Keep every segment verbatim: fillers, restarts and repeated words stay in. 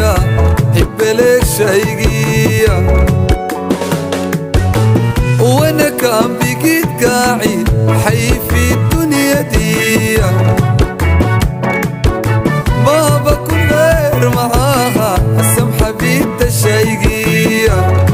رايقة حب لك شيقية. وانا كان بقيت قاعد حي في الدنيا دي ما بكون غير معاها السمحة بنت الشيقية.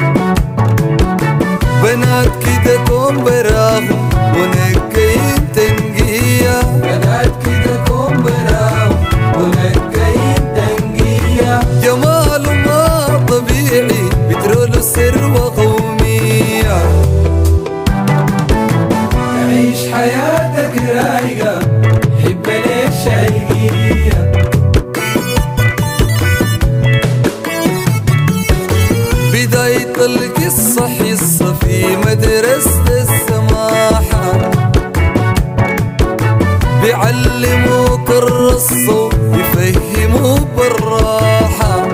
بنات كده كون براهم ونكين تنقية. بنات كده كون براهم ونكين تنقية. جماله ما طبيعي بترول ثروة قومية. تعيش حياتك رايقة حب لك شيقية. بداية القصة حصة في مدرسة السماحة بيعلموك الرصة ويفهموك بالراحة.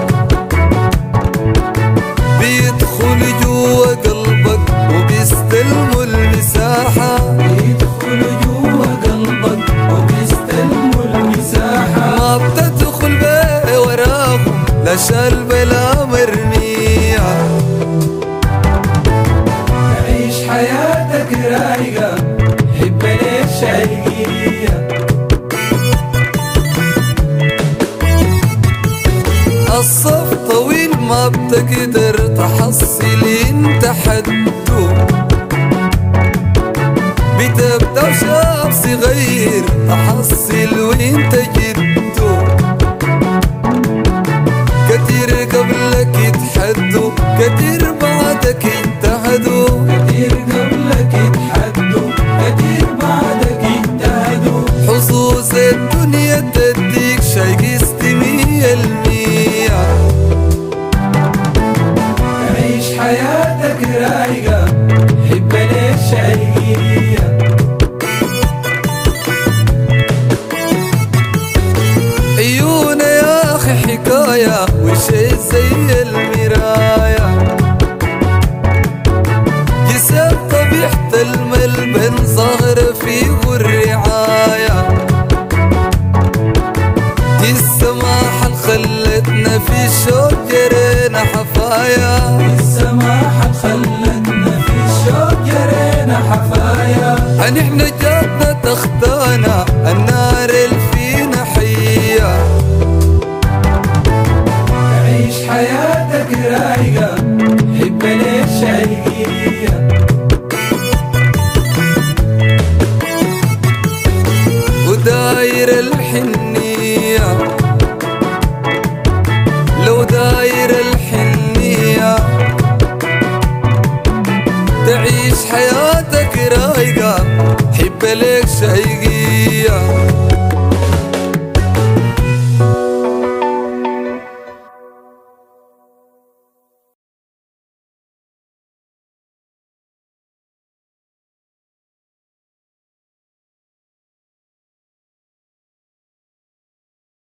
بيدخل جوا قلبك وبيستلموا المساحة. بيدخل جوا قلبك وبيستلموا المساحة. ما بتدخل بيه وراهم لا شلب لا مرمية. تعيش حياتك رايقة حب لك شيقية. الصف طويل ما بتقدر تحصل انت حده. بتبدأ شاب صغير تحصل وانت جده. كتير قبلك يتحدوا كتير بعدك يجتهدوا. كتير قبلك يتحدوا كتير بعدك يجتهدوا. حظوظ الدنيا تديك شي قسط مية المية. تعيش حياتك رايقة حب لك شيقية. عيونا يا اخي حكاية وشي زي المراية. جسد طبيعة الملبن ظاهرة فيه الرعاية. دي السماحة اللي خلتنا في الشوق جرينا حفايا. السماحة خلتنا في الشوق جرينا حفايا. ان احنا جاتنا تختانا النار اللي فينا حية. تعيش حياتك رايقة حب لك شيقية. وداير الحنية لو داير الحنية تعيش حياتك رايقة حب لك شيقية.